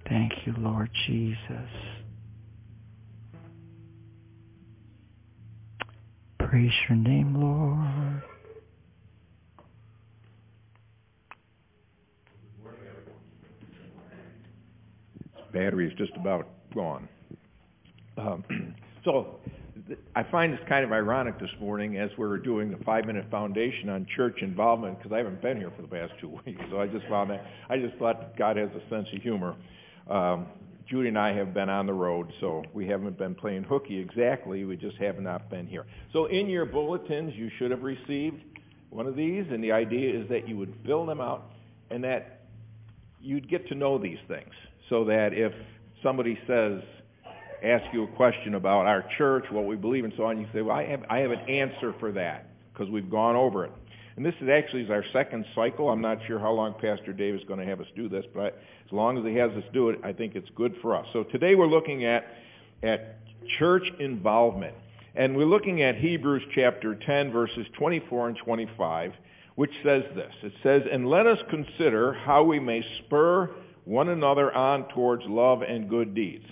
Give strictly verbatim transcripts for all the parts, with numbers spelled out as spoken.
Thank you, Lord Jesus. Praise your name, Lord. Battery is just about gone. Um, so I find this kind of ironic this morning as we're doing the five-minute foundation on church involvement, because I haven't been here for the past two weeks. So I just found that, I just thought God has a sense of humor. Um, Judy and I have been on the road, so we haven't been playing hooky exactly. We just have not been here. So in your bulletins, you should have received one of these, and the idea is that you would fill them out and that you'd get to know these things, so that if somebody says, ask you a question about our church, what we believe, and so on, you say, well, I have, I have an answer for that, because we've gone over it. And this is actually is our second cycle. I'm not sure how long Pastor Dave is going to have us do this, but I, as long as he has us do it, I think it's good for us. So today we're looking at, at church involvement. And we're looking at Hebrews chapter ten, verses twenty-four and twenty-five, which says this. It says, and let us consider how we may spur one another on towards love and good deeds.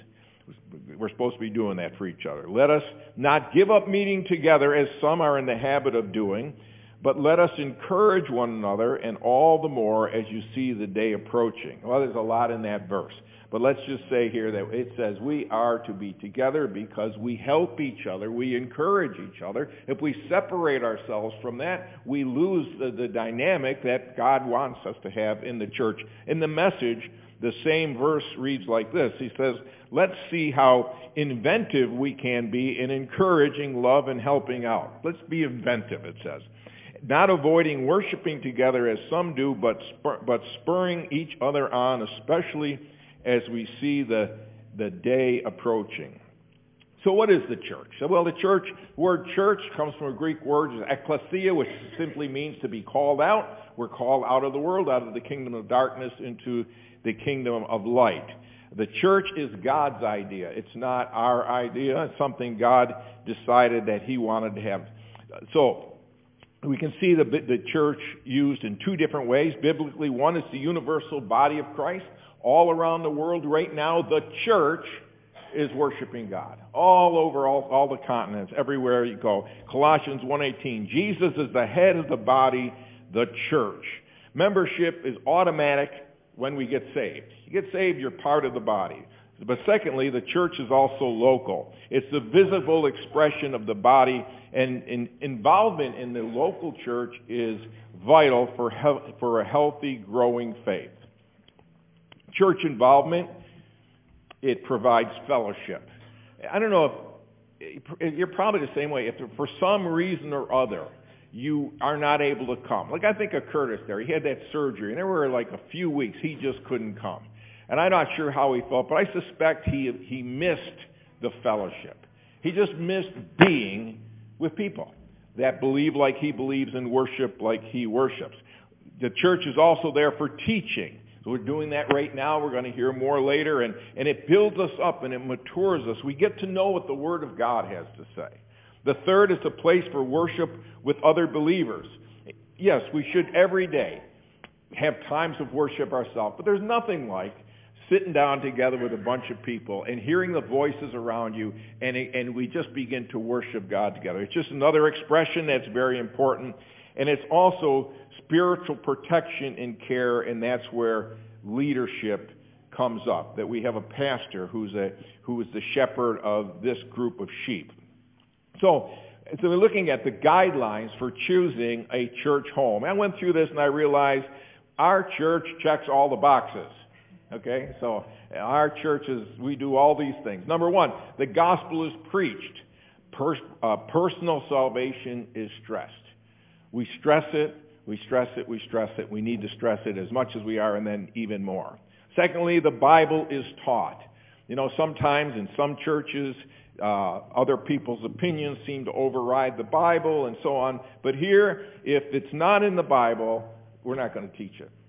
We're supposed to be doing that for each other. Let us not give up meeting together as some are in the habit of doing, but let us encourage one another, and all the more as you see the day approaching. Well, there's a lot in that verse. But let's just say here that it says we are to be together because we help each other, we encourage each other. If we separate ourselves from that, we lose the, the dynamic that God wants us to have in the church. In the Message, the same verse reads like this. He says, let's see how inventive we can be in encouraging love and helping out. Let's be inventive, it says. Not avoiding worshiping together as some do, but spur, but spurring each other on, especially as we see the, the day approaching. So what is the church? Well, the church, word church comes from a Greek word, ekklesia, which simply means to be called out. We're called out of the world, out of the kingdom of darkness into the kingdom of light. The church is God's idea. It's not our idea. It's something God decided that he wanted to have. So we can see the, the church used in two different ways. Biblically, one is the universal body of Christ. All around the world right now, the church is worshiping God. All over all, all the continents, everywhere you go. Colossians one eighteen, Jesus is the head of the body, the church. Membership is automatic when we get saved. You get saved, you're part of the body. But secondly, the church is also local. It's the visible expression of the body, and, and involvement in the local church is vital for, he- for a healthy, growing faith. Church involvement, it provides fellowship. I don't know if, you're probably the same way. If for some reason or other you are not able to come. Like I think of Curtis there. He had that surgery, and there were like a few weeks he just couldn't come. And I'm not sure how he felt, but I suspect he he missed the fellowship. He just missed being with people that believe like he believes and worship like he worships. The church is also there for teaching. So we're doing that right now. We're going to hear more later. And, and it builds us up and it matures us. We get to know what the Word of God has to say. The third is a place for worship with other believers. Yes, we should every day have times of worship ourselves. But there's nothing like sitting down together with a bunch of people and hearing the voices around you, and, and we just begin to worship God together. It's just another expression that's very important. And it's also spiritual protection and care, and that's where leadership comes up, that we have a pastor who's a who is the shepherd of this group of sheep. So, so we're looking at the guidelines for choosing a church home. I went through this and I realized our church checks all the boxes. Okay, so our churches, we do all these things. Number one, the gospel is preached. Per, uh, personal salvation is stressed. We stress it, we stress it, we stress it. We need to stress it as much as we are, and then even more. Secondly, the Bible is taught. You know, sometimes in some churches, uh, other people's opinions seem to override the Bible and so on. But here, if it's not in the Bible, we're not going to teach it.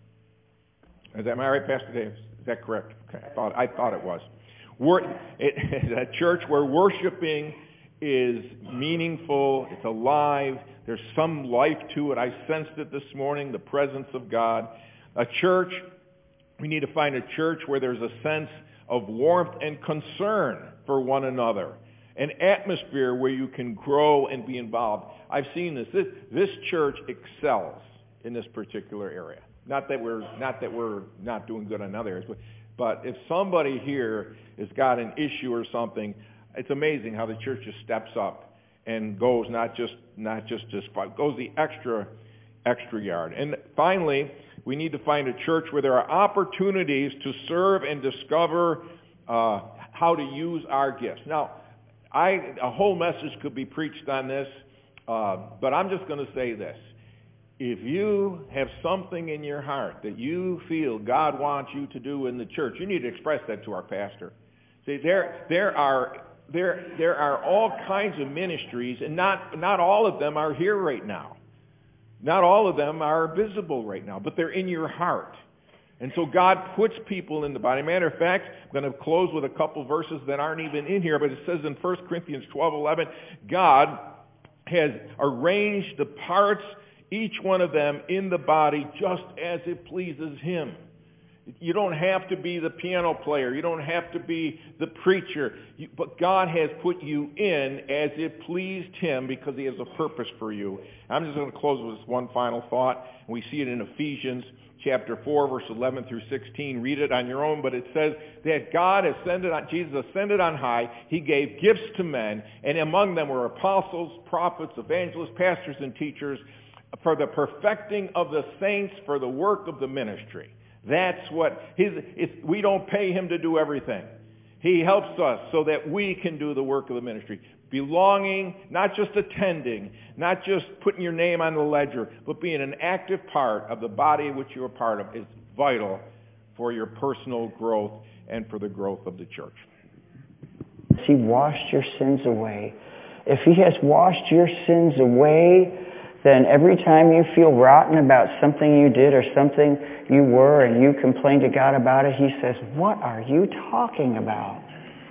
Is that am I right, Pastor Dave? Is that correct? Okay, I thought I thought it was. We're, it, a church where worshiping is meaningful, it's alive, there's some life to it. I sensed it this morning, the presence of God. A church We need to find a church where there's a sense of warmth and concern for one another. An atmosphere where you can grow and be involved. I've seen this. This, this church excels in this particular area. Not that we're not that we're not doing good in other areas, but, but if somebody here has got an issue or something, it's amazing how the church just steps up and goes not just not just just goes the extra extra yard. And finally, we need to find a church where there are opportunities to serve and discover uh, how to use our gifts. Now, I a whole message could be preached on this, uh, but I'm just going to say this. If you have something in your heart that you feel God wants you to do in the church, you need to express that to our pastor. See, there there are there there are all kinds of ministries, and not not all of them are here right now. Not all of them are visible right now, but they're in your heart. And so God puts people in the body. Matter of fact, I'm going to close with a couple verses that aren't even in here, but it says in First Corinthians twelve eleven, God has arranged the parts, each one of them, in the body just as it pleases Him. You don't have to be the piano player. You don't have to be the preacher. You, but God has put you in as it pleased Him because He has a purpose for you. I'm just going to close with this one final thought. We see it in Ephesians chapter four, verse eleven through sixteen. Read it on your own, but it says that God ascended on, Jesus ascended on high. He gave gifts to men, and among them were apostles, prophets, evangelists, pastors, and teachers for the perfecting of the saints, for the work of the ministry. That's what his, it's, we don't pay Him to do everything. He helps us so that we can do the work of the ministry. Belonging, not just attending, not just putting your name on the ledger, but being an active part of the body which you're a part of is vital for your personal growth and for the growth of the church. He washed your sins away. If He has washed your sins away, then every time you feel rotten about something you did or something you were and you complain to God about it, He says, "What are you talking about?"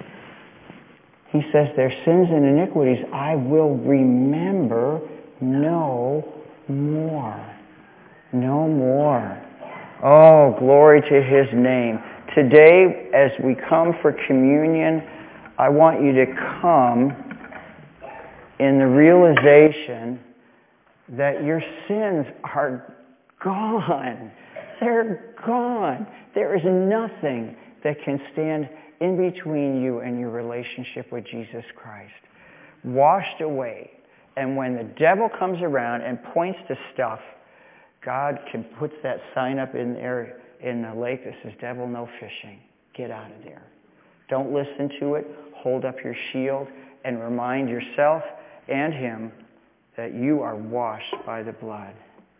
He says, "Their sins and iniquities I will remember no more." No more. Oh, glory to His name. Today, as we come for communion, I want you to come in the realization that your sins are gone. They're gone. There is nothing that can stand in between you and your relationship with Jesus Christ. Washed away. And when the devil comes around and points to stuff, God can put that sign up in there in the lake that says, "Devil, no fishing. Get out of there." Don't listen to it. Hold up your shield and remind yourself and Him that you are washed by the blood.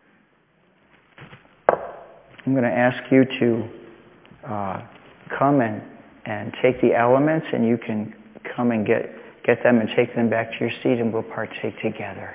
I'm going to ask you to uh, come and, and take the elements, and you can come and get, get them and take them back to your seat, and we'll partake together.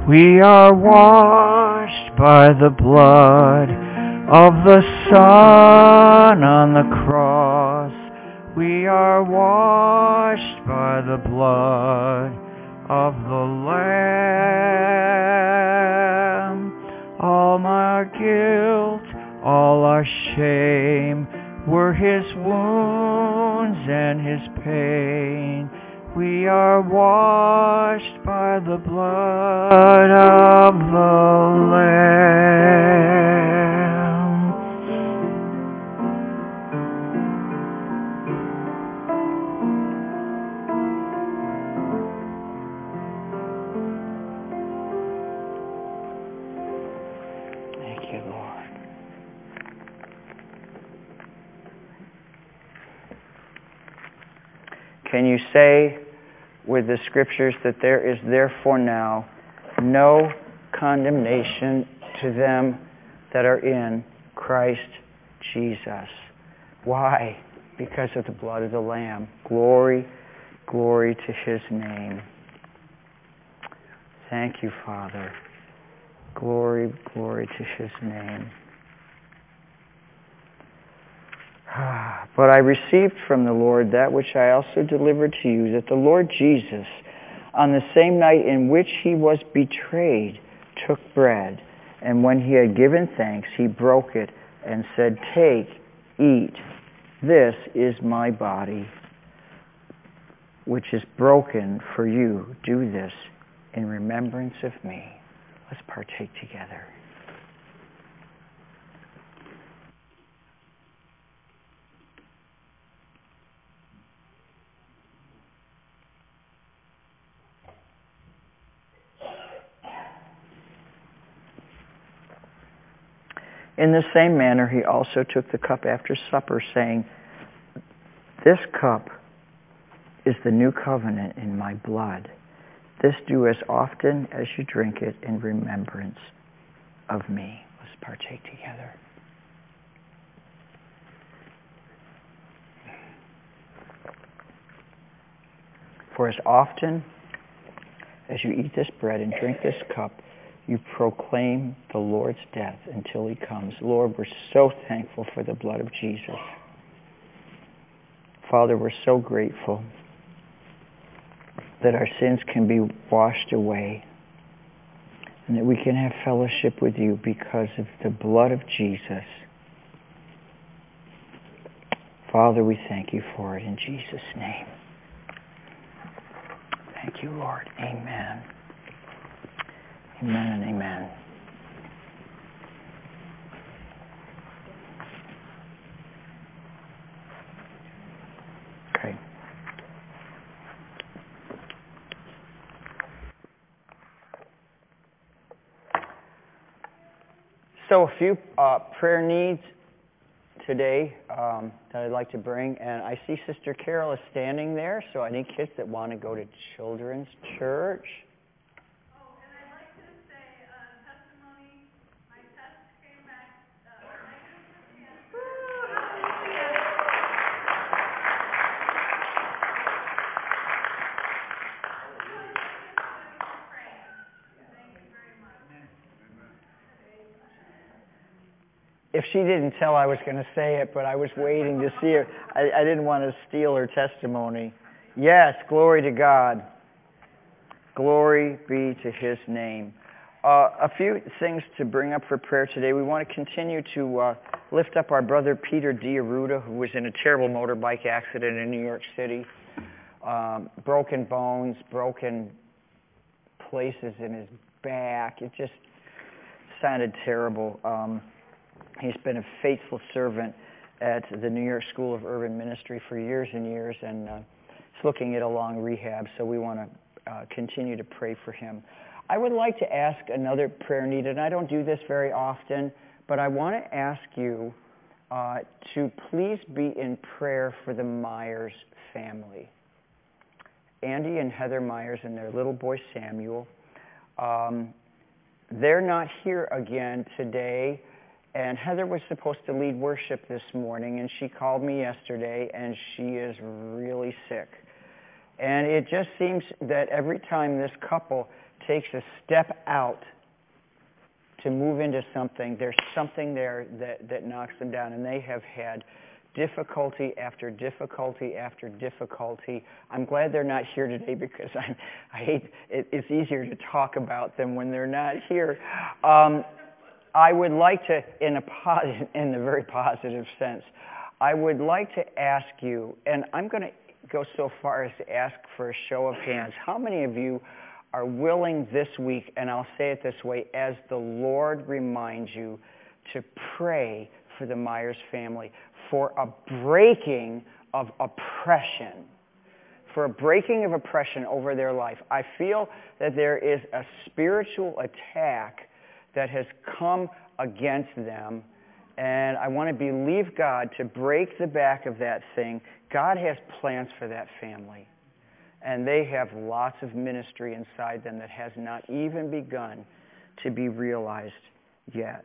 We are washed by the blood of the Son on the cross. We are washed by the blood of the Lamb. All our guilt, all our shame were his wounds and his pain. We are washed by the blood of the Lamb. Thank you, Lord. Can you say with the scriptures that there is therefore now no condemnation to them that are in Christ Jesus? Why? Because of the blood of the Lamb. Glory, glory to his name. Thank you, Father. Glory, glory to his name. But I received from the Lord that which I also delivered to you, that the Lord Jesus, on the same night in which he was betrayed, took bread, and when he had given thanks, he broke it and said, "Take, eat, this is my body, which is broken for you. Do this in remembrance of me." Let's partake together. In the same manner, he also took the cup after supper, saying, "This cup is the new covenant in my blood. This do as often as you drink it in remembrance of me." Let's partake together. For as often as you eat this bread and drink this cup, you proclaim the Lord's death until he comes. Lord, we're so thankful for the blood of Jesus. Father, we're so grateful that our sins can be washed away and that we can have fellowship with you because of the blood of Jesus. Father, we thank you for it in Jesus' name. Thank you, Lord. Amen. Amen and amen. Okay. So a few uh, prayer needs today um, that I'd like to bring, and I see Sister Carol is standing there, so I need kids that want to go to children's church. If she didn't tell, I was going to say it, but I was waiting to see her. I, I didn't want to steal her testimony. Yes, glory to God. Glory be to his name. Uh, a few things to bring up for prayer today. We want to continue to uh, lift up our brother Peter Diaruda, who was in a terrible motorbike accident in New York City. Um, broken bones, broken places in his back. It just sounded terrible. Um, He's been a faithful servant at the New York School of Urban Ministry for years and years, and uh, he's looking at a long rehab, so we want to uh, continue to pray for him. I would like to ask another prayer need, and I don't do this very often, but I want to ask you uh, to please be in prayer for the Myers family. Andy and Heather Myers and their little boy Samuel. Um, they're not here again today. And Heather was supposed to lead worship this morning, and she called me yesterday, and she is really sick. And it just seems that every time this couple takes a step out to move into something, there's something there that, that knocks them down. And they have had difficulty after difficulty after difficulty. I'm glad they're not here today because I, I hate it, it's easier to talk about them when they're not here. Um, I would like to, in a positive, in a very positive sense, I would like to ask you, and I'm going to go so far as to ask for a show of hands. How many of you are willing this week, and I'll say it this way, as the Lord reminds you, to pray for the Myers family, for a breaking of oppression, for a breaking of oppression over their life? I feel that there is a spiritual attack that has come against them, and I want to believe God to break the back of that thing. God has plans for that family, and they have lots of ministry inside them that has not even begun to be realized yet.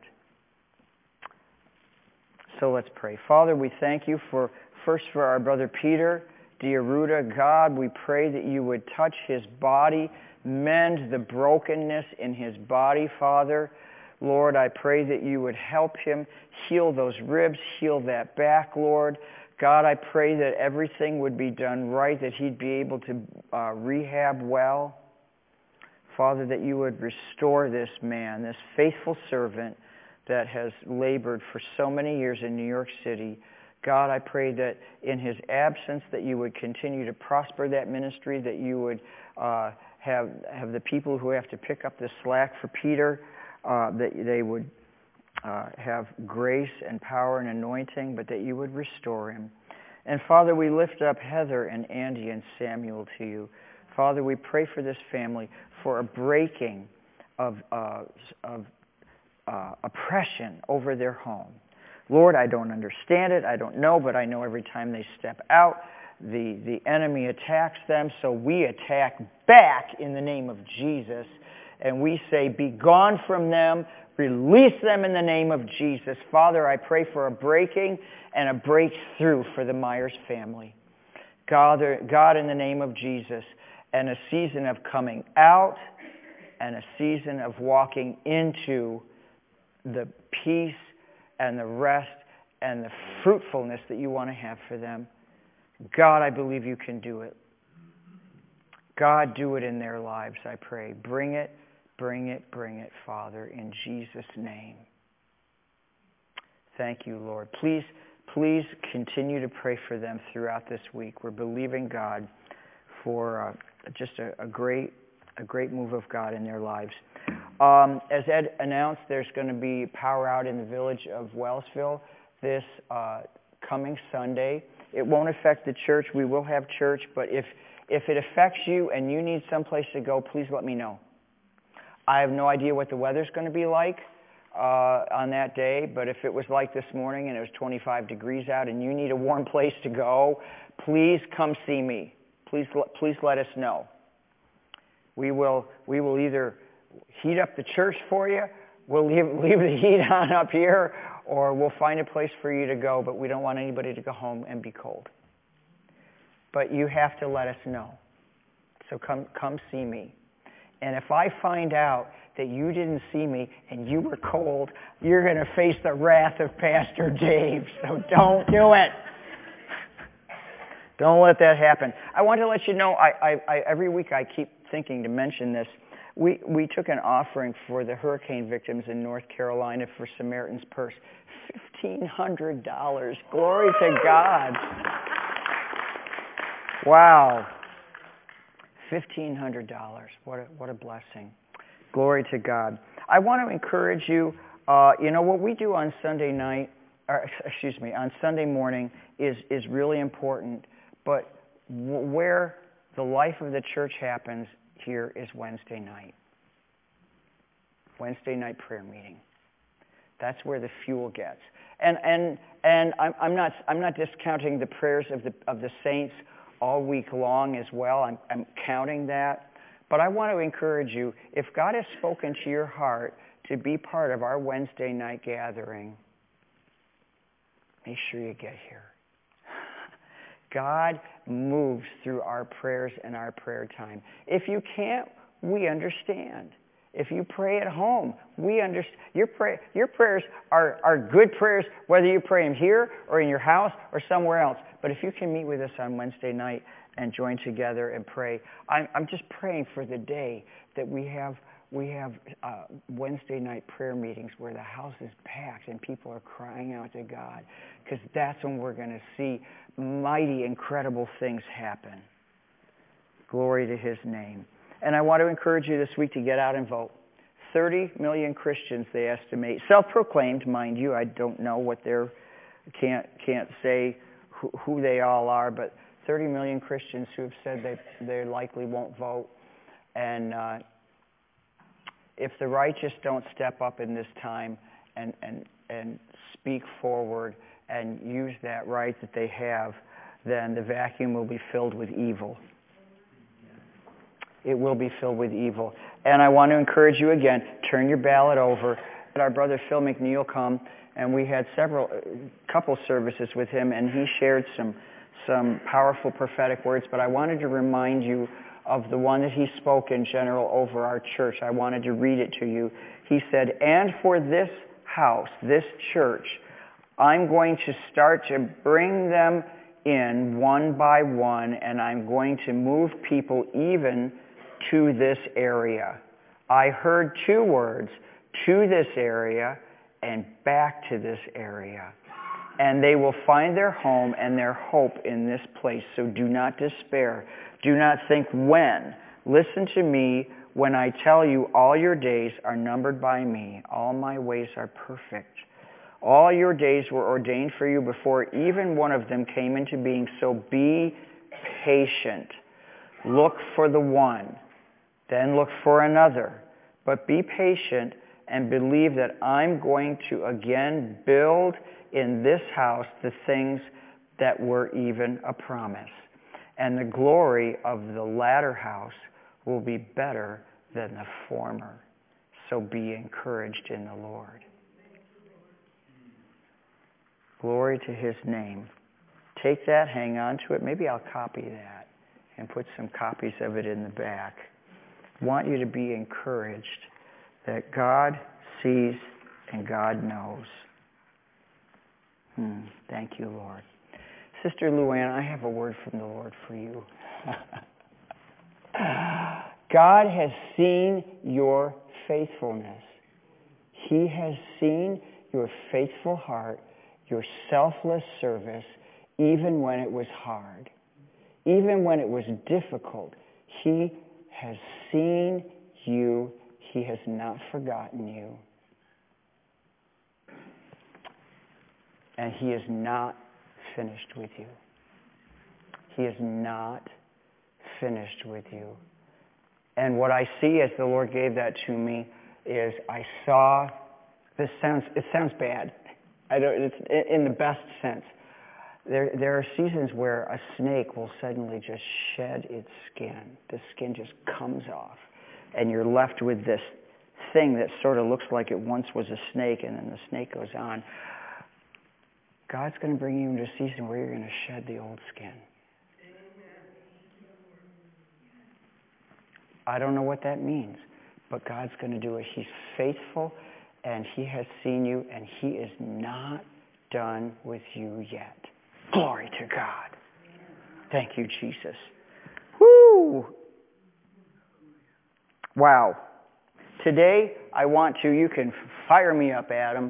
So let's pray. Father, we thank you for, first for our brother Peter Diaruda. God, we pray that you would touch his body, mend the brokenness in his body, Father. Lord, I pray that you would help him heal those ribs, heal that back, Lord. God, I pray that everything would be done right, that he'd be able to uh, rehab well. Father, that you would restore this man, this faithful servant that has labored for so many years in New York City. God, I pray that in his absence that you would continue to prosper that ministry, that you would uh, have, have the people who have to pick up the slack for Peter, Uh, that they would uh, have grace and power and anointing, but that you would restore him. And Father, we lift up Heather and Andy and Samuel to you. Father, we pray for this family for a breaking of, uh, of uh, oppression over their home. Lord, I don't understand it, I don't know, but I know every time they step out, the, the enemy attacks them, so we attack back in the name of Jesus. And we say, be gone from them, release them in the name of Jesus. Father, I pray for a breaking and a breakthrough for the Myers family. God, God, in the name of Jesus, and a season of coming out and a season of walking into the peace and the rest and the fruitfulness that you want to have for them. God, I believe you can do it. God, do it in their lives, I pray. Bring it. Bring it, bring it, Father, in Jesus' name. Thank you, Lord. Please, please continue to pray for them throughout this week. We're believing God for uh, just a, a great, a great move of God in their lives. Um, as Ed announced, there's going to be power out in the village of Wellsville this uh, coming Sunday. It won't affect the church. We will have church, but if if it affects you and you need someplace to go, please let me know. I have no idea what the weather's going to be like uh, on that day, but if it was like this morning and it was twenty-five degrees out and you need a warm place to go, please come see me. Please, please let us know. We will, we will either heat up the church for you, we'll leave, leave the heat on up here, or we'll find a place for you to go, but we don't want anybody to go home and be cold. But you have to let us know. So come, come see me. And if I find out that you didn't see me and you were cold, you're going to face the wrath of Pastor Dave. So don't do it. Don't let that happen. I want to let you know, I, I, I, every week I keep thinking to mention this. We, we took an offering for the hurricane victims in North Carolina for Samaritan's Purse. fifteen hundred dollars. Glory to God. Wow. fifteen hundred dollars. What a, what a blessing. Glory to God. I want to encourage you, uh, you know, what we do on Sunday night, or, excuse me, on Sunday morning is, is really important, but w- where the life of the church happens here is Wednesday night. Wednesday night prayer meeting. That's where the fuel gets. And and and I'm, I'm not I'm not discounting the prayers of the of the saints all week long as well. I'm, I'm counting that. But I want to encourage you, if God has spoken to your heart to be part of our Wednesday night gathering, make sure you get here. God moves through our prayers and our prayer time. If you can't, we understand. If you pray at home, we understand. Your, pray, your prayers are, are good prayers, whether you pray them here or in your house or somewhere else. But if you can meet with us on Wednesday night and join together and pray, I'm, I'm just praying for the day that we have we have uh, Wednesday night prayer meetings where the house is packed and people are crying out to God, because that's when we're going to see mighty, incredible things happen. Glory to His name. And I want to encourage you this week to get out and vote. thirty million Christians, they estimate, self-proclaimed, mind you. I don't know what they're, can't can't say who, who they all are, but thirty million Christians who have said they they likely won't vote. And uh, if the righteous don't step up in this time and and and speak forward and use that right that they have, then the vacuum will be filled with evil. It will be filled with evil. And I want to encourage you again, turn your ballot over. Our brother Phil McNeil come, and we had several, couple services with him, and he shared some some powerful prophetic words. But I wanted to remind you of the one that he spoke in general over our church. I wanted to read it to you. He said, "And for this house, this church, I'm going to start to bring them in one by one, and I'm going to move people even to this area." I heard two words, to this area and back to this area. And they will find their home and their hope in this place. So do not despair. Do not think when. Listen to me when I tell you all your days are numbered by me. All my ways are perfect. All your days were ordained for you before even one of them came into being. So be patient. Look for the one. Then look for another. But be patient and believe that I'm going to again build in this house the things that were even a promise. And the glory of the latter house will be better than the former. So be encouraged in the Lord. Glory to His name. Take that, hang on to it. Maybe I'll copy that and put some copies of it in the back. I want you to be encouraged that God sees and God knows. Hmm. Thank you, Lord. Sister Luann, I have a word from the Lord for you. God has seen your faithfulness. He has seen your faithful heart, your selfless service, even when it was hard, even when it was difficult. He has seen you. He has not forgotten you. And He is not finished with you. He is not finished with you. And what I see as the Lord gave that to me is I saw, this sounds, it sounds bad. I don't, it's in the best sense. There, there are seasons where a snake will suddenly just shed its skin. The skin just comes off. And you're left with this thing that sort of looks like it once was a snake, and then the snake goes on. God's going to bring you into a season where you're going to shed the old skin. I don't know what that means, but God's going to do it. He's faithful, and He has seen you, and He is not done with you yet. Glory to God. Thank you, Jesus. Woo! Wow. Today, I want to, you can fire me up, Adam.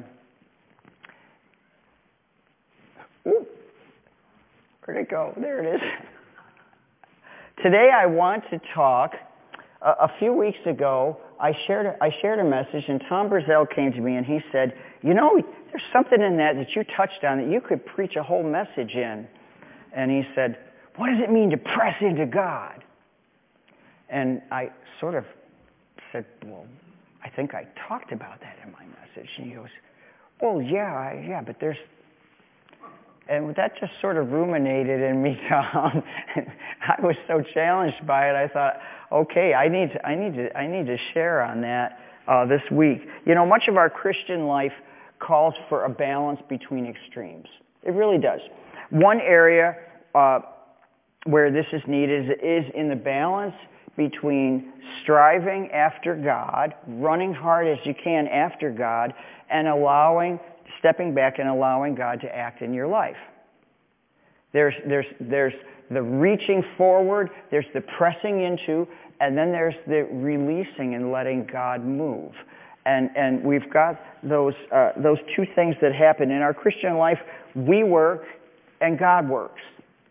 Ooh. Where'd it go? There it is. Today, I want to talk. Uh, a few weeks ago, I shared, a, I shared a message, and Tom Brazell came to me, and he said, you know, there's something in that that you touched on that you could preach a whole message in. And he said, what does it mean to press into God? And I sort of said, well, I think I talked about that in my message. And he goes, well, yeah, I, yeah, but there's... And that just sort of ruminated in me, Tom. I was so challenged by it. I thought, okay, I need to, I need to, I need to share on that uh, this week. You know, much of our Christian life calls for a balance between extremes. It really does. One area uh, where this is needed is, is in the balance between striving after God, running hard as you can after God, and allowing, stepping back and allowing God to act in your life. There's, there's, there's the reaching forward, there's the pressing into, and then there's the releasing and letting God move. And, and we've got those, uh, those two things that happen. In our Christian life, we work and God works.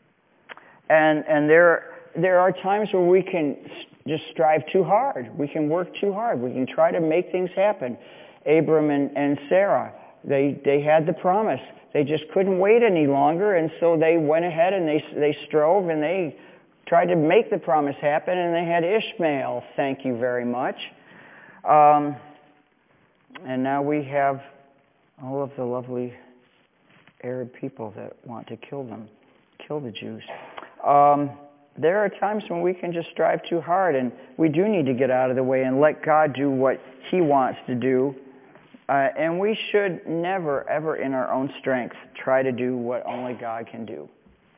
And, and there, there are times where we can just strive too hard. We can work too hard. We can try to make things happen. Abram and, and Sarah, they, they had the promise. They just couldn't wait any longer, and so they went ahead and they, they strove and they tried to make the promise happen, and they had Ishmael, thank you very much. Um, and now we have all of the lovely Arab people that want to kill them, kill the Jews. Um, there are times when we can just strive too hard, and we do need to get out of the way and let God do what He wants to do. Uh, and we should never, ever in our own strength try to do what only God can do.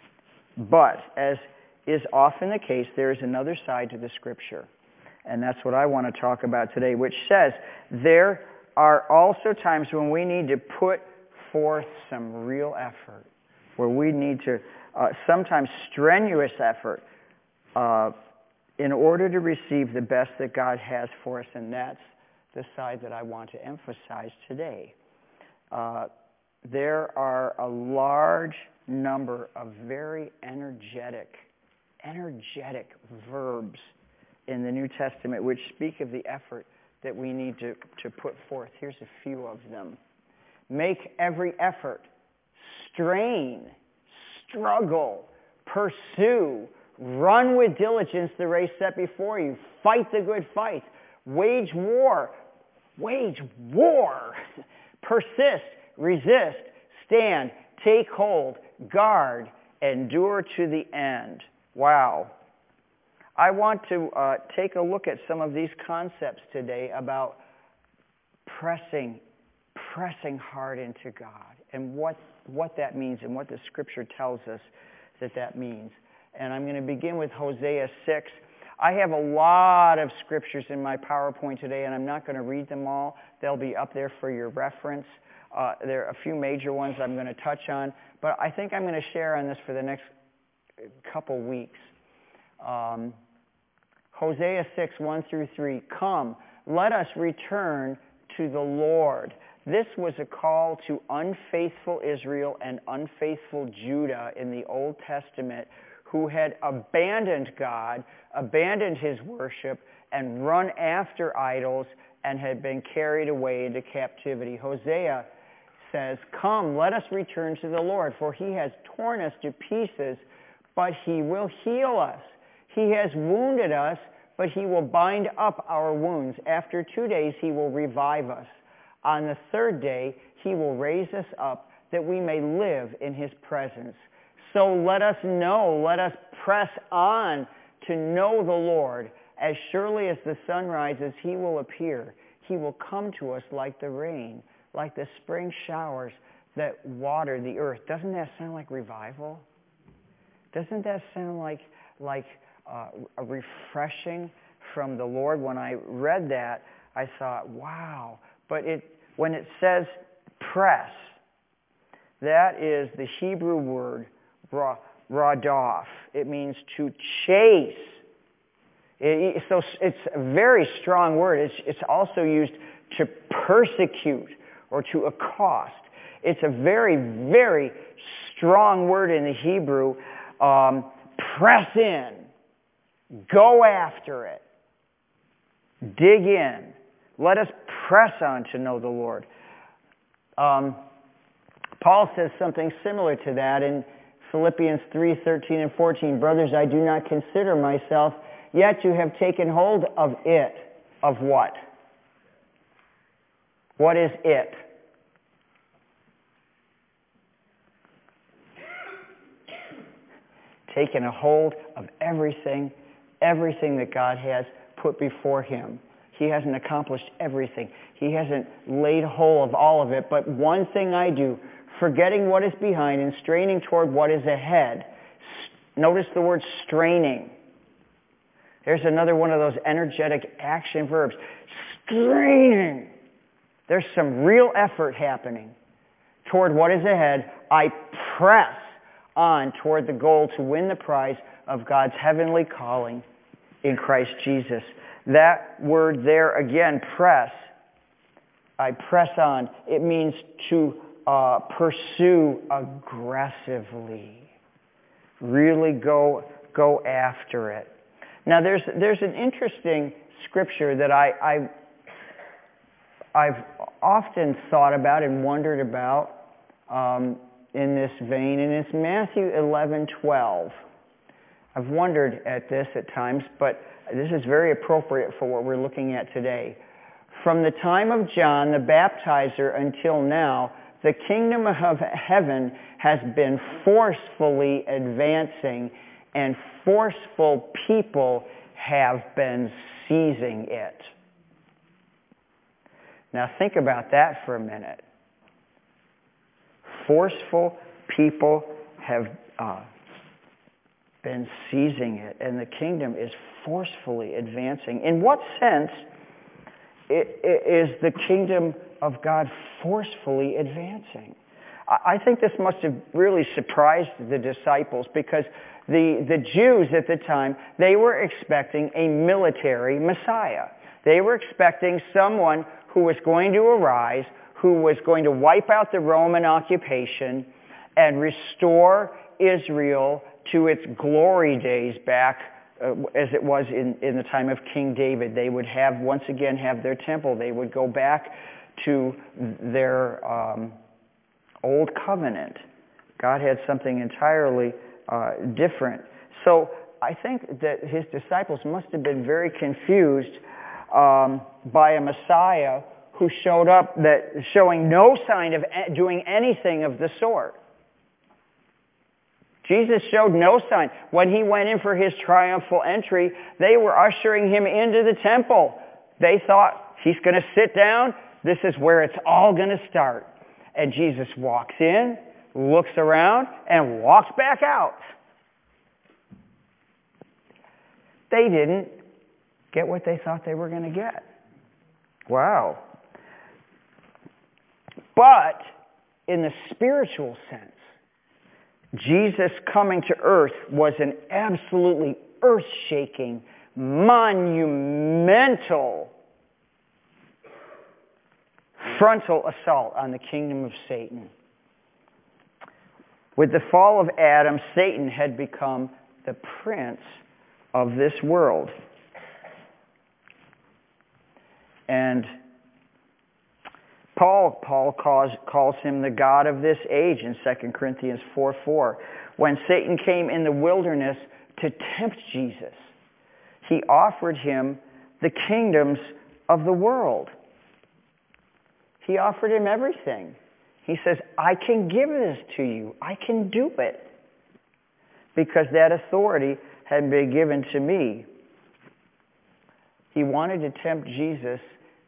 But, as is often the case, there is another side to the Scripture. And that's what I want to talk about today, which says there are also times when we need to put forth some real effort, where we need to, uh, sometimes strenuous effort, uh, in order to receive the best that God has for us, and that's the side that I want to emphasize today. Uh, there are a large number of very energetic, energetic verbs in the New Testament which speak of the effort that we need to, to put forth. Here's a few of them. Make every effort, strain, struggle, pursue, run with diligence the race set before you, fight the good fight, wage war, wage war, persist, resist, stand, take hold, guard, endure to the end. Wow. I want to uh, take a look at some of these concepts today about pressing, pressing hard into God and what, what that means and what the Scripture tells us that that means. And I'm going to begin with Hosea six. I have a lot of scriptures in my PowerPoint today, and I'm not going to read them all. They'll be up there for your reference. Uh, there are a few major ones I'm going to touch on, but I think I'm going to share on this for the next couple weeks. Um, Hosea six, one through three. Come, let us return to the Lord. This was a call to unfaithful Israel and unfaithful Judah in the Old Testament, who had abandoned God, abandoned His worship, and run after idols, and had been carried away into captivity. Hosea says, come, let us return to the Lord, for He has torn us to pieces, but He will heal us. He has wounded us, but He will bind up our wounds. After two days He will revive us. On the third day He will raise us up, that we may live in His presence. So let us know, let us press on to know the Lord. As surely as the sun rises, He will appear. He will come to us like the rain, like the spring showers that water the earth. Doesn't that sound like revival? Doesn't that sound like, like uh, a refreshing from the Lord? When I read that, I thought, wow. But it, when it says press, that is the Hebrew word radaf. It means to chase. It, so it's a very strong word. It's, it's also used to persecute or to accost. It's a very, very strong word in the Hebrew. Um, press in. Go after it. Dig in. Let us press on to know the Lord. Um, Paul says something similar to that in Philippians three, thirteen and fourteen. Brothers, I do not consider myself yet to have taken hold of it. Of what? What is it? Taken a hold of everything, everything that God has put before Him. He hasn't accomplished everything. He hasn't laid hold of all of it. But one thing I do, forgetting what is behind and straining toward what is ahead, Notice the word straining. There's another one of those energetic action verbs. Straining. There's some real effort happening toward what is ahead. I press on toward the goal to win the prize of God's heavenly calling in Christ Jesus. That word there again, press. I press on. It means to uh, pursue aggressively. Really go go after it. Now there's there's an interesting scripture that I, I I've often thought about and wondered about um, in this vein, and it's Matthew eleven twelve. I've wondered at this at times, but this is very appropriate for what we're looking at today. From the time of John the Baptizer until now, the kingdom of heaven has been forcefully advancing, and forceful people have been seizing it. Now think about that for a minute. Forceful people have uh, been seizing it, and the kingdom is forcefully advancing. In what sense is the kingdom of God forcefully advancing? I think this must have really surprised the disciples, because the, the Jews at the time, they were expecting a military Messiah. They were expecting someone who was going to arise, who was going to wipe out the Roman occupation and restore Israel to its glory days back uh, as it was in, in the time of King David. They would have, once again, have their temple. They would go back to their um, old covenant. God had something entirely uh, different. So I think that his disciples must have been very confused um, by a Messiah who showed up that showing no sign of doing anything of the sort. Jesus showed no sign. When he went in for his triumphal entry, they were ushering him into the temple. They thought, he's going to sit down. This is where it's all going to start. And Jesus walks in, looks around, and walks back out. They didn't get what they thought they were going to get. Wow. But in the spiritual sense, Jesus coming to earth was an absolutely earth-shaking, monumental frontal assault on the kingdom of Satan. With the fall of Adam, Satan had become the prince of this world. And Paul, Paul calls, calls him the God of this age in Second Corinthians four four. When Satan came in the wilderness to tempt Jesus, he offered him the kingdoms of the world. He offered him everything. He says, I can give this to you. I can do it. Because that authority had been given to me. He wanted to tempt Jesus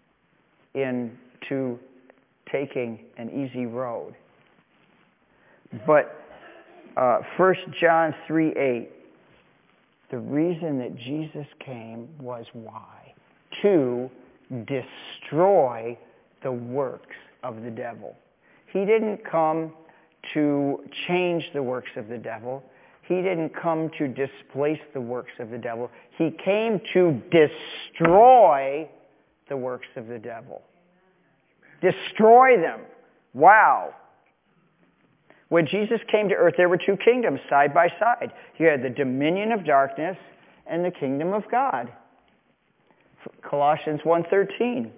into taking an easy road. But uh, First John three eight, the reason that Jesus came was why? To destroy the works of the devil. He didn't come to change the works of the devil. He didn't come to displace the works of the devil. He came to destroy the works of the devil. Destroy them. Wow. When Jesus came to earth, there were two kingdoms side by side. You had the dominion of darkness and the kingdom of God. Colossians one thirteen.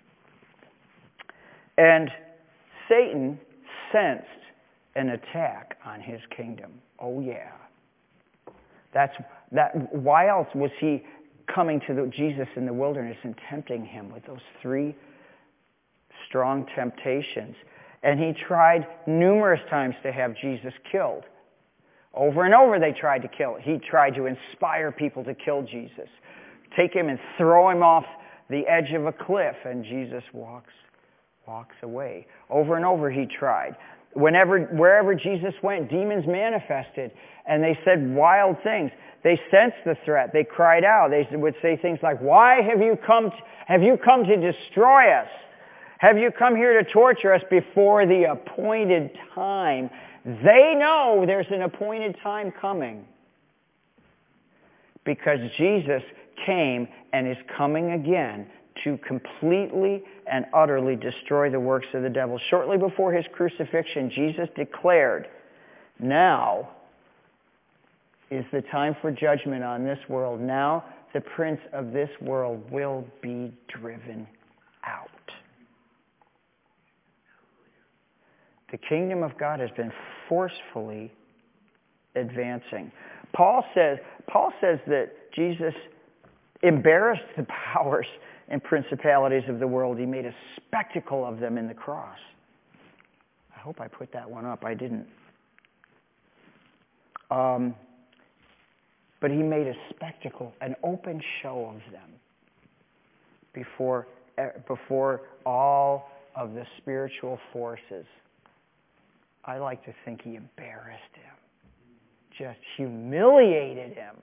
And Satan sensed an attack on his kingdom. Oh yeah. That's that. Why else was he coming to the, Jesus in the wilderness and tempting him with those three strong temptations? And he tried numerous times to have Jesus killed. Over and over they tried to kill. He tried to inspire people to kill Jesus. Take him and throw him off the edge of a cliff, and Jesus walks walks away. Over and over he tried. Whenever, wherever Jesus went, demons manifested, and they said wild things. They sensed the threat. They cried out. They would say things like, "Why have you come? To, have you come to destroy us? Have you come here to torture us before the appointed time?" They know there's an appointed time coming, because Jesus came and is coming again to completely and utterly destroy the works of the devil. Shortly before his crucifixion, Jesus declared, "Now is the time for judgment on this world. Now the prince of this world will be driven out." The kingdom of God has been forcefully advancing. Paul says, Paul says that Jesus embarrassed the powers and principalities of the world. He made a spectacle of them in the cross. I hope I put that one up. I didn't. Um, but he made a spectacle, an open show of them before, before all of the spiritual forces. I like to think he embarrassed him, just humiliated him.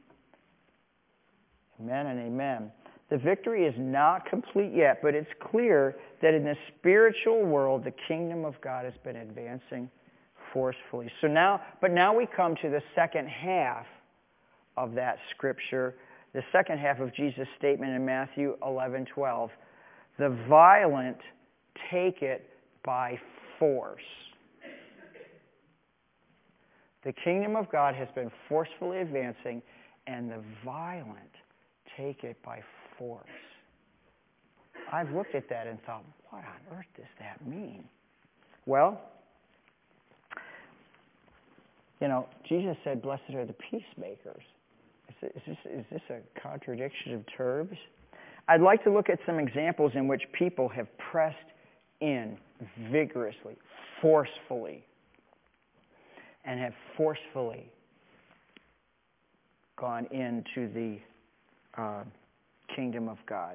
Amen and amen. The victory is not complete yet, but it's clear that in the spiritual world, the kingdom of God has been advancing forcefully. So now, but now we come to the second half of that scripture, the second half of Jesus' statement in Matthew eleven twelve. The violent take it by force. The kingdom of God has been forcefully advancing, and the violent take it by force. I've looked at that and thought, what on earth does that mean? Well, you know, Jesus said, "Blessed are the peacemakers." Is this, is this a contradiction of terms? I'd like to look at some examples in which people have pressed in vigorously, forcefully, and have forcefully gone into the uh, kingdom of God.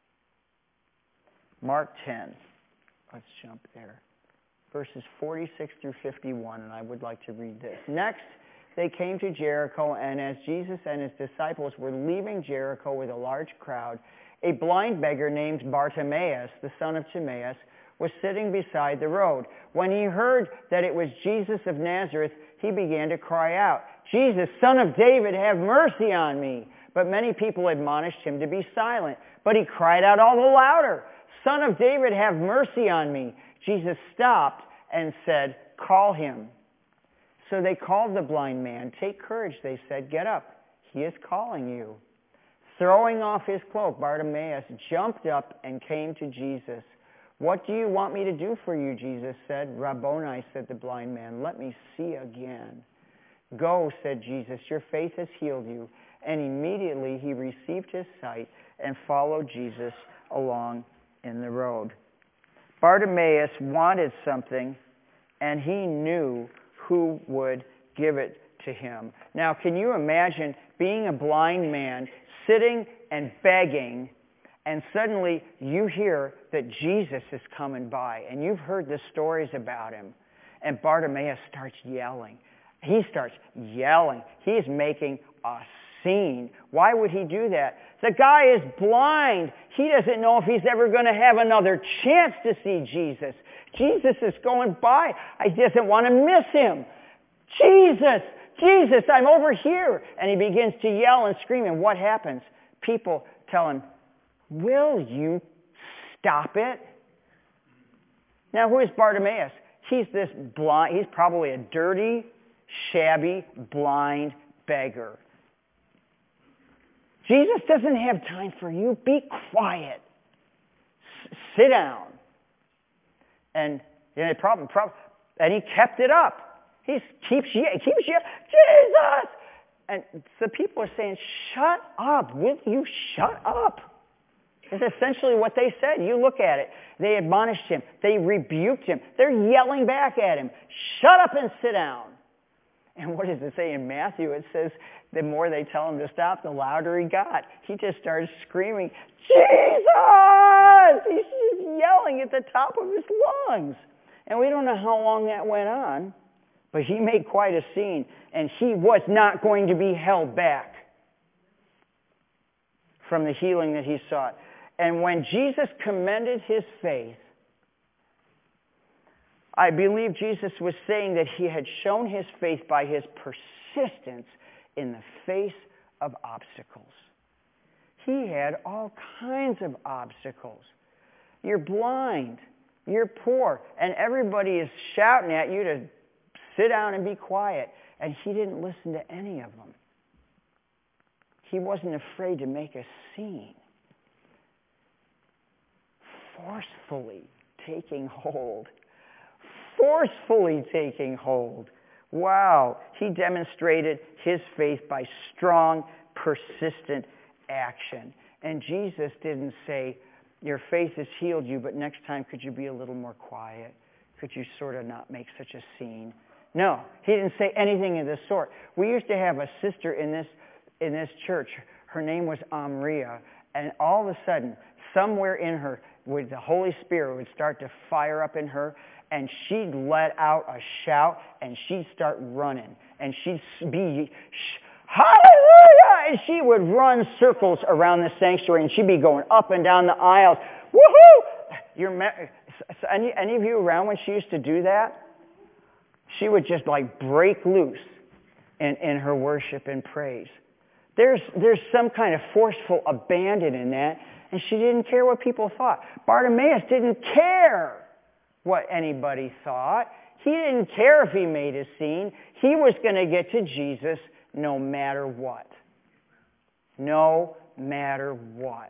Mark ten. Let's jump there. Verses forty-six through fifty-one, and I would like to read this. Next, they came to Jericho, and as Jesus and his disciples were leaving Jericho with a large crowd, a blind beggar named Bartimaeus, the son of Timaeus, was sitting beside the road. When he heard that it was Jesus of Nazareth, he began to cry out, "Jesus, Son of David, have mercy on me." But many people admonished him to be silent. But he cried out all the louder, "Son of David, have mercy on me." Jesus stopped and said, "Call him." So they called the blind man. "Take courage," they said. "Get up. He is calling you." Throwing off his cloak, Bartimaeus jumped up and came to Jesus. "What do you want me to do for you?" Jesus said. "Rabboni," said the blind man, "let me see again." "Go," said Jesus, "your faith has healed you." And immediately he received his sight and followed Jesus along in the road. Bartimaeus wanted something, and he knew who would give it to him. Now, can you imagine being a blind man, sitting and begging, and suddenly you hear that Jesus is coming by, and you've heard the stories about him, and Bartimaeus starts yelling. He starts yelling. He's making a scene. Why would he do that? The guy is blind. He doesn't know if he's ever going to have another chance to see Jesus. Jesus is going by. He doesn't want to miss him. "Jesus, Jesus, I'm over here." And he begins to yell and scream. And what happens? People tell him, "Will you stop it?" Now, who is Bartimaeus? He's this blind, he's probably a dirty, shabby, blind beggar. Jesus doesn't have time for you. Be quiet. S- sit down. And you know, problem, problem, and he kept it up. He keeps yelling, keeps yelling, "Jesus!" And the people are saying, "Shut up. Will you shut up?" It's essentially what they said. You look at it. They admonished him. They rebuked him. They're yelling back at him. "Shut up and sit down." And what does it say in Matthew? It says the more they tell him to stop, the louder he got. He just started screaming, "Jesus!" He's just yelling at the top of his lungs. And we don't know how long that went on, but he made quite a scene, and he was not going to be held back from the healing that he sought. And when Jesus commended his faith, I believe Jesus was saying that he had shown his faith by his persistence in the face of obstacles. He had all kinds of obstacles. You're blind. You're poor. And everybody is shouting at you to sit down and be quiet. And he didn't listen to any of them. He wasn't afraid to make a scene. Forcefully taking hold. Forcefully taking hold. Wow. He demonstrated his faith by strong, persistent action. And Jesus didn't say, your faith has healed you, but next time could you be a little more quiet? Could you sort of not make such a scene? No, he didn't say anything of the sort. We used to have a sister in this in this church. Her name was Amria, and all of a sudden, somewhere in her, with the Holy Spirit would start to fire up in her, and she'd let out a shout, and she'd start running, and she'd be, hallelujah! And she would run circles around the sanctuary, and she'd be going up and down the aisles. Woohoo! You're, any, any of you around when she used to do that? She would just like break loose in, in her worship and praise. There's, there's some kind of forceful abandon in that, and she didn't care what people thought. Bartimaeus didn't care what anybody thought. He didn't care if he made a scene. He was going to get to Jesus no matter what. No matter what.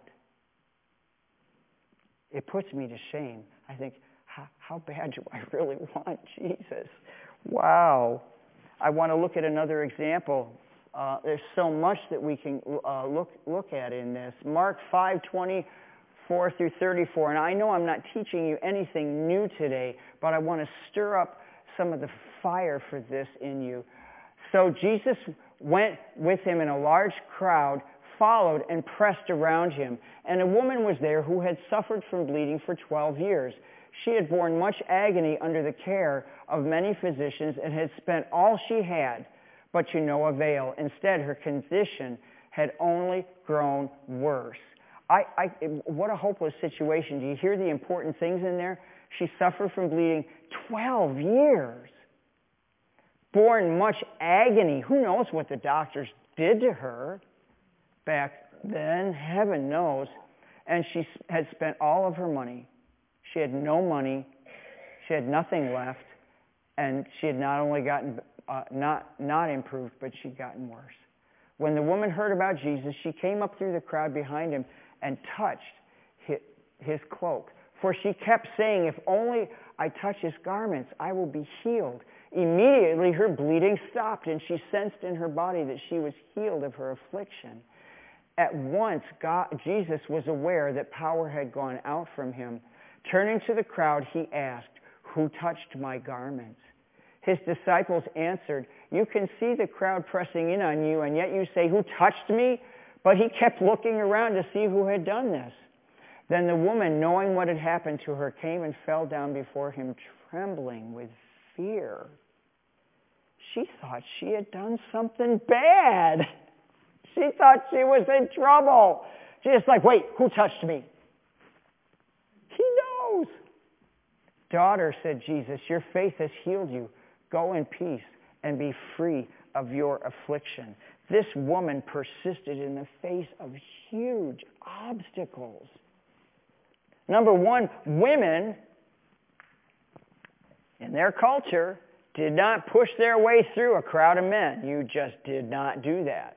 It puts me to shame. I think, how, how bad do I really want Jesus? Wow. I want to look at another example. Uh, there's so much that we can uh, look look at in this. Mark five twenty-four through thirty-four. And I know I'm not teaching you anything new today, but I want to stir up some of the fire for this in you. So Jesus went with him, and a large crowd followed and pressed around him. And a woman was there who had suffered from bleeding for twelve years. She had borne much agony under the care of many physicians and had spent all she had, but to no avail. Instead, her condition had only grown worse. I, I, what a hopeless situation. Do you hear the important things in there? She suffered from bleeding twelve years. Borne much agony. Who knows what the doctors did to her back then? Heaven knows. And she had spent all of her money. She had no money. She had nothing left. And she had not only gotten uh, not not improved, but she'd gotten worse. When the woman heard about Jesus, she came up through the crowd behind him and touched his, his cloak. For she kept saying, if only I touch his garments, I will be healed. Immediately her bleeding stopped, and she sensed in her body that she was healed of her affliction. At once, God, Jesus was aware that power had gone out from him. Turning to the crowd, he asked, who touched my garments? His disciples answered, you can see the crowd pressing in on you, and yet you say, who touched me? But he kept looking around to see who had done this. Then the woman, knowing what had happened to her, came and fell down before him, trembling with fear. She thought she had done something bad. She thought she was in trouble. She's just like, wait, who touched me? He knows. Daughter, said Jesus, your faith has healed you. Go in peace and be free of your affliction. This woman persisted in the face of huge obstacles. Number one, women in their culture did not push their way through a crowd of men. You just did not do that.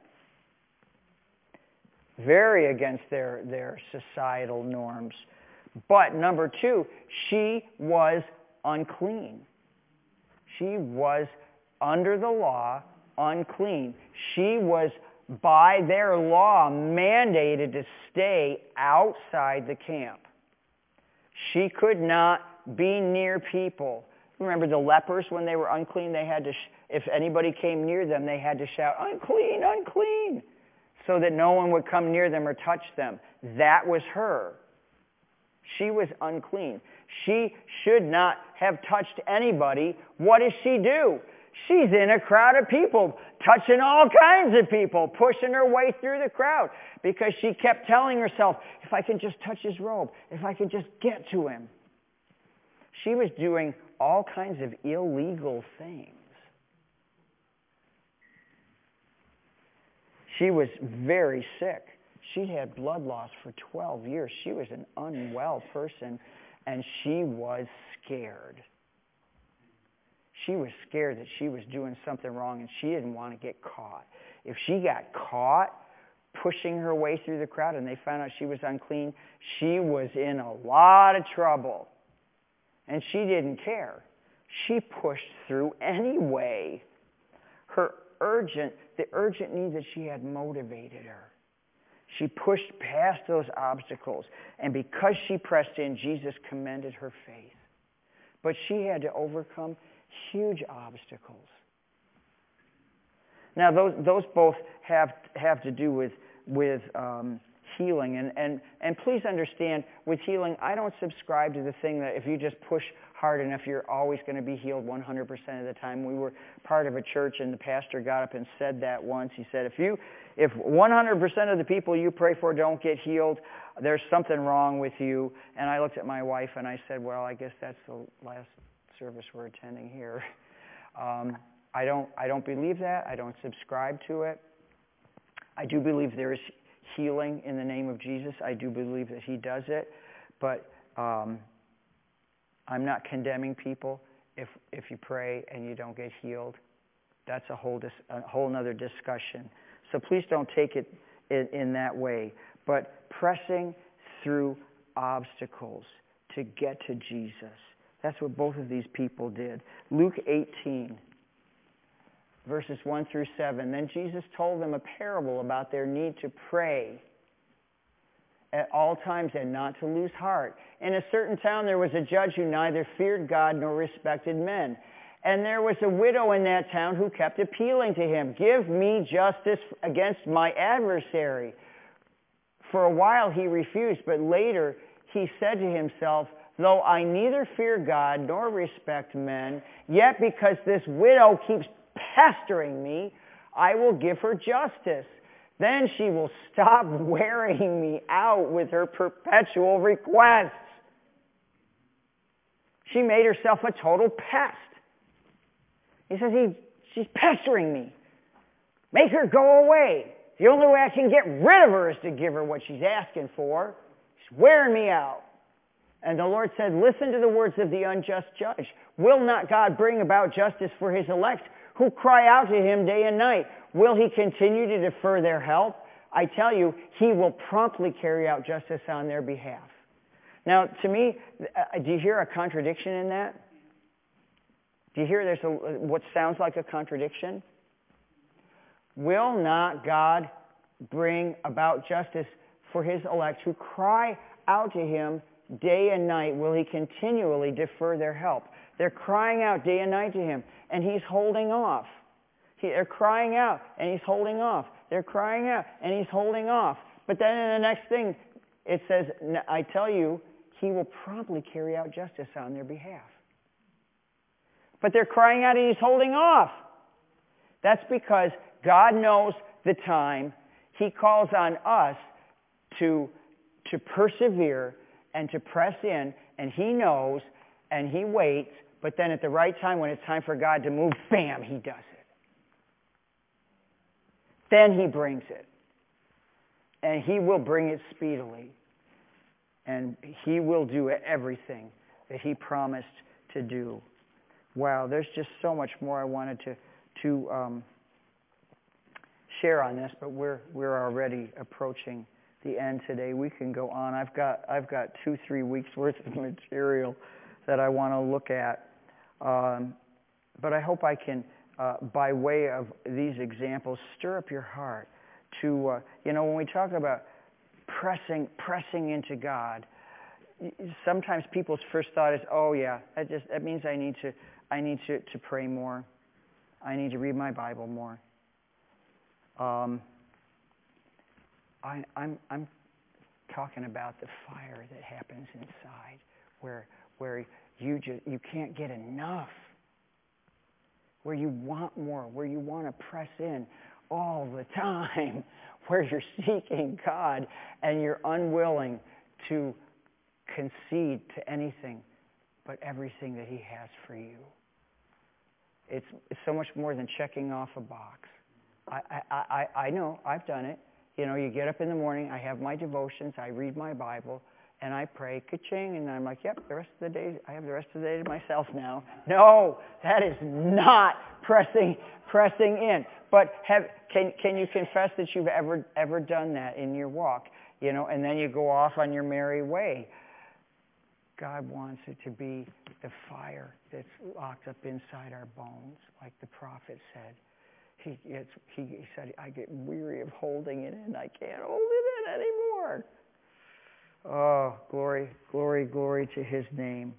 Very against their, their societal norms. But number two, she was unclean. She was, under the law, unclean. She was, by their law, mandated to stay outside the camp. She could not be near people. Remember the lepers, when they were unclean, they had to, sh- if anybody came near them, they had to shout, unclean, unclean, so that no one would come near them or touch them. That was her. She was unclean. She should not have touched anybody. What does she do? She's in a crowd of people, touching all kinds of people, pushing her way through the crowd because she kept telling herself, if I can just touch his robe, if I can just get to him. She was doing all kinds of illegal things. She was very sick. She'd had blood loss for twelve years. She was an unwell person, and she was scared. She was scared that she was doing something wrong, and she didn't want to get caught. If she got caught pushing her way through the crowd and they found out she was unclean, she was in a lot of trouble. And she didn't care. She pushed through anyway. Her urgent, the urgent need that she had motivated her. She pushed past those obstacles. And because she pressed in, Jesus commended her faith. But she had to overcome huge obstacles. Now, those those both have have to do with with um, healing, and, and and please understand, with healing, I don't subscribe to the thing that if you just push hard enough, you're always going to be healed one hundred percent of the time. We were part of a church, and the pastor got up and said that once. He said, if you if one hundred percent of the people you pray for don't get healed, there's something wrong with you. And I looked at my wife and I said, well, I guess that's the last service we're attending here. Um, I don't I don't believe that. I don't subscribe to it. I do believe there is healing in the name of Jesus. I do believe that he does it. But um, I'm not condemning people if if you pray and you don't get healed. That's a whole dis, a whole other discussion. So please don't take it in, in that way. But pressing through obstacles to get to Jesus. That's what both of these people did. Luke eighteen, verses one through seven. Then Jesus told them a parable about their need to pray at all times and not to lose heart. In a certain town there was a judge who neither feared God nor respected men. And there was a widow in that town who kept appealing to him, give me justice against my adversary. For a while he refused, but later he said to himself, though I neither fear God nor respect men, yet because this widow keeps pestering me, I will give her justice. Then she will stop wearing me out with her perpetual requests. She made herself a total pest. He says, he, she's pestering me. Make her go away. The only way I can get rid of her is to give her what she's asking for. She's wearing me out. And the Lord said, listen to the words of the unjust judge. Will not God bring about justice for his elect who cry out to him day and night? Will he continue to defer their help? I tell you, he will promptly carry out justice on their behalf. Now, to me, do you hear a contradiction in that? Do you hear there's a, what sounds like a contradiction? Will not God bring about justice for his elect who cry out to him day and night? Will he continually defer their help? They're crying out day and night to him, and he's holding off. He, they're crying out, and he's holding off. They're crying out, and he's holding off. But then in the next thing, it says, I tell you, he will promptly carry out justice on their behalf. But they're crying out, and he's holding off. That's because God knows the time. He calls on us to, to persevere and to press in, and he knows, and he waits, but then at the right time, when it's time for God to move, bam, he does it. Then he brings it. And he will bring it speedily. And he will do everything that he promised to do. Wow, there's just so much more I wanted to, to um, share on this, but we're we're already approaching the end today. We can go on. I've got I've got two, three weeks worth of material that I want to look at. Um, but I hope I can, uh, by way of these examples, stir up your heart to, uh, you know, when we talk about pressing pressing into God, sometimes people's first thought is, oh yeah, that just that means I need to I need to, to pray more. I need to read my Bible more. Um, I, I'm I'm talking about the fire that happens inside, where where you just you can't get enough, where you want more, where you want to press in all the time, where you're seeking God and you're unwilling to concede to anything but everything that He has for you. It's, it's so much more than checking off a box. I, I, I, I know, I've done it. You know, you get up in the morning, I have my devotions, I read my Bible, and I pray, ka-ching, and I'm like, yep, the rest of the day, I have the rest of the day to myself now. No, that is not pressing pressing in. But have, can can you confess that you've ever ever done that in your walk? You know, and then you go off on your merry way. God wants it to be the fire that's locked up inside our bones, like the prophet said. He, it's, he, he said, I get weary of holding it in. I can't hold it in anymore. Oh, glory, glory, glory to His name.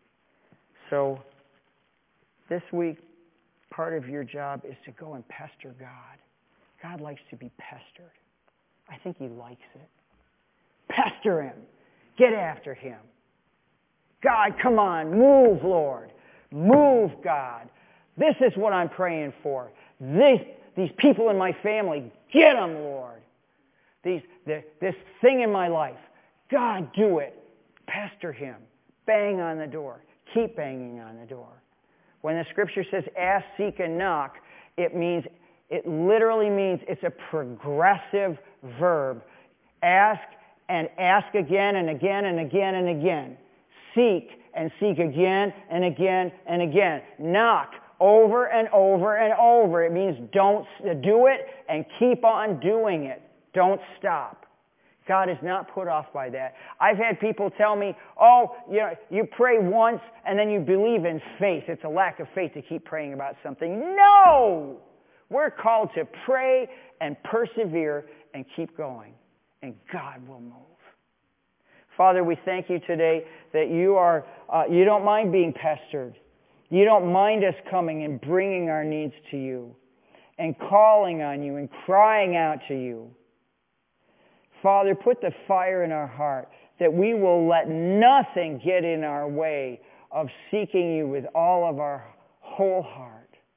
So this week, part of your job is to go and pester God. God likes to be pestered. I think He likes it. Pester Him. Get after Him. God, come on, move, Lord. Move, God. This is what I'm praying for. These, these people in my family, get them, Lord. These, the, this thing in my life, God, do it. Pester Him. Bang on the door. Keep banging on the door. When the Scripture says ask, seek, and knock, it means, it literally means it's a progressive verb. Ask and ask again and again and again and again. Seek and seek again and again and again. Knock over and over and over. It means don't do it and keep on doing it. Don't stop. God is not put off by that. I've had people tell me, oh, you know, you pray once and then you believe in faith. It's a lack of faith to keep praying about something. No! We're called to pray and persevere and keep going. And God will move. Father, we thank You today that You are, uh, You don't mind being pestered. You don't mind us coming and bringing our needs to You and calling on You and crying out to You. Father, put the fire in our heart that we will let nothing get in our way of seeking You with all of our whole heart.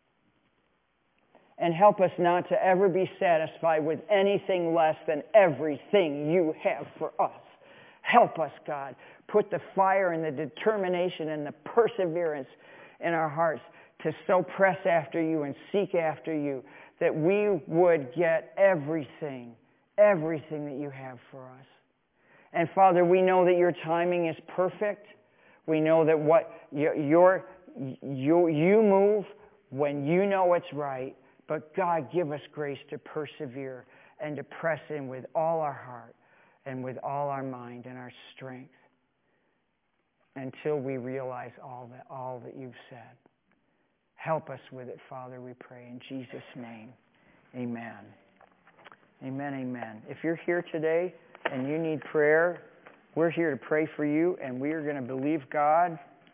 And help us not to ever be satisfied with anything less than everything You have for us. Help us, God. Put the fire and the determination and the perseverance in our hearts to so press after You and seek after You that we would get everything, everything that You have for us. And Father, we know that Your timing is perfect. We know that what your, your, you, you move when You know it's right. But God, give us grace to persevere and to press in with all our heart and with all our mind and our strength until we realize all that, all that You've said. Help us with it, Father, we pray. In Jesus' name, amen. Amen, amen. If you're here today and you need prayer, we're here to pray for you, and we are going to believe God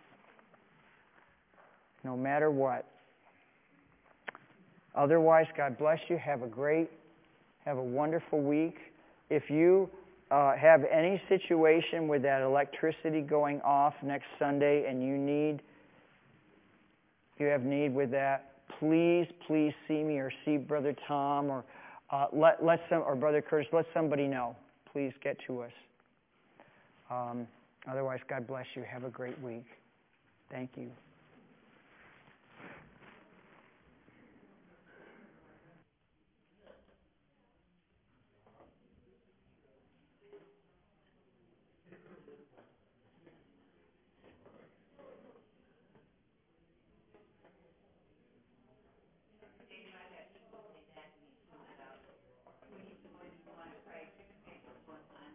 no matter what. Otherwise, God bless you. Have a great, have a wonderful week. If you uh, have any situation with that electricity going off next Sunday and you need, you have need with that, please, please see me or see Brother Tom or uh, let let some or Brother Curtis. Let somebody know. Please get to us. Um, otherwise, God bless you. Have a great week. Thank you.